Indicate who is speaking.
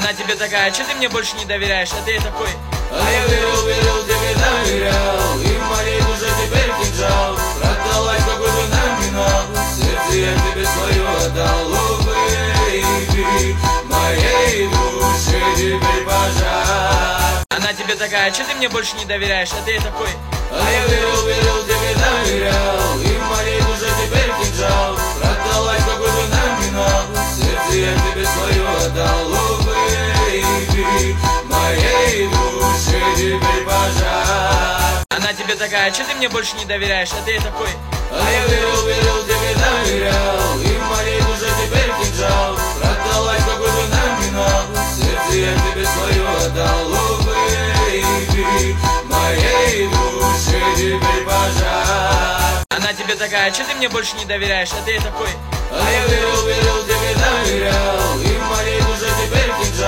Speaker 1: Она тебе такая: че ты мне больше не доверяешь? А ты такой:
Speaker 2: а я верил, тебе доверял, и в моей душе теперь кинжал. Продалась какой-то номинал, сердце я тебе свое отдал. О, бэйби, моей душе теперь пожар.
Speaker 1: Она тебе такая: че ты мне больше не доверяешь? А ты такой:
Speaker 2: а я верил, тебе доверял, и в моей душе теперь кинжал. Продалась какой-то номинал, сердце я тебе свое отдал. О, бэйби, моей душе теперь пожар.
Speaker 1: Она тебе такая: че ты мне больше не доверяешь? А ты такой:
Speaker 2: а я верил, тебе доверял, и в моей душе теперь кинжал. Продалась какой-то номинал, сердце я тебе свое отдал. О, бэйби, моей душе теперь пожар.
Speaker 1: Она тебе такая: че ты мне больше не доверяешь? А ты такой:
Speaker 2: а я верил, тебе доверял, и в моей душе теперь кинжал.